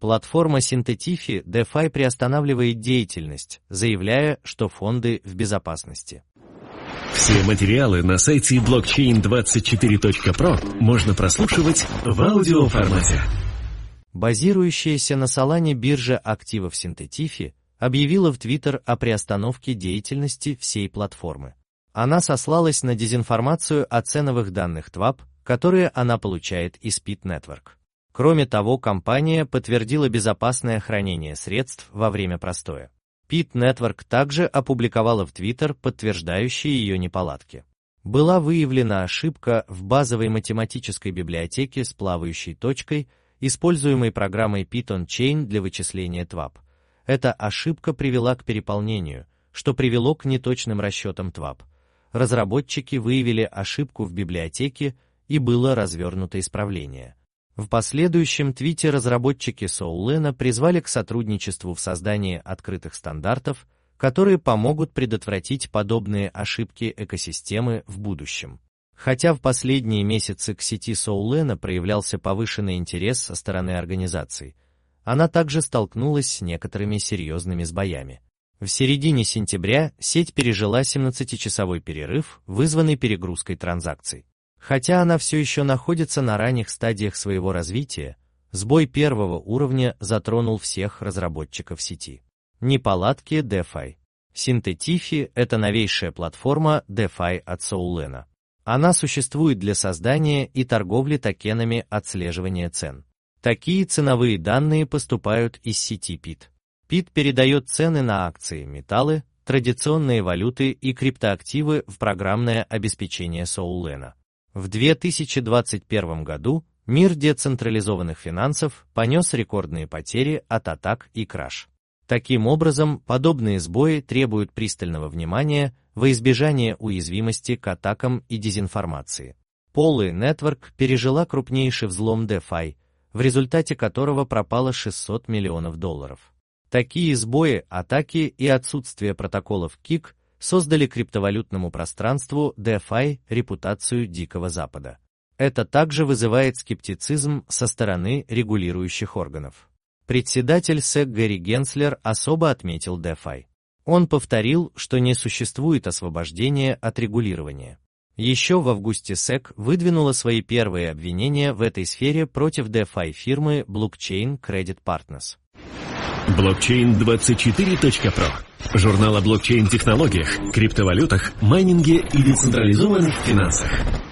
Платформа Synthetifi DeFi приостанавливает деятельность, заявляя, что фонды в безопасности. Все материалы на сайте blockchain24.pro можно прослушивать в аудиоформате. Базирующаяся на Solana биржа активов Synthetifi объявила в Twitter о приостановке деятельности всей платформы. Она сослалась на дезинформацию о ценовых данных TWAP, которые она получает из Pit Network. Кроме того, компания подтвердила безопасное хранение средств во время простоя. Pit Network также опубликовала в Twitter подтверждающие ее неполадки. Была выявлена ошибка в базовой математической библиотеке с плавающей точкой, используемой программой Python Chain для вычисления TWAP. Эта ошибка привела к переполнению, что привело к неточным расчетам TWAP. Разработчики выявили ошибку в библиотеке, и было развернуто исправление. В последующем твите разработчики Solana призвали к сотрудничеству в создании открытых стандартов, которые помогут предотвратить подобные ошибки экосистемы в будущем. Хотя в последние месяцы к сети Solana проявлялся повышенный интерес со стороны организаций, она также столкнулась с некоторыми серьезными сбоями. В середине сентября сеть пережила 17-часовой перерыв, вызванный перегрузкой транзакций. Хотя она все еще находится на ранних стадиях своего развития, сбой первого уровня затронул всех разработчиков сети. Неполадки DeFi. Synthetifi – это новейшая платформа DeFi от Solana. Она существует для создания и торговли токенами отслеживания цен. Такие ценовые данные поступают из сети Pit. Pit передает цены на акции, металлы, традиционные валюты и криптоактивы в программное обеспечение Solana. В 2021 году мир децентрализованных финансов понес рекордные потери от атак и краш. Таким образом, подобные сбои требуют пристального внимания во избежание уязвимости к атакам и дезинформации. Poly Network пережила крупнейший взлом DeFi, в результате которого пропало $600 миллионов. Такие сбои, атаки и отсутствие протоколов KIC создали криптовалютному пространству DeFi репутацию Дикого Запада. Это также вызывает скептицизм со стороны регулирующих органов. Председатель SEC Гэри Генслер особо отметил DeFi. Он повторил, что не существует освобождения от регулирования. Еще в августе SEC выдвинула свои первые обвинения в этой сфере против DeFi фирмы Blockchain Credit Partners. Blockchain24.pro. Журнал о блокчейн-технологиях, криптовалютах, майнинге и децентрализованных финансах.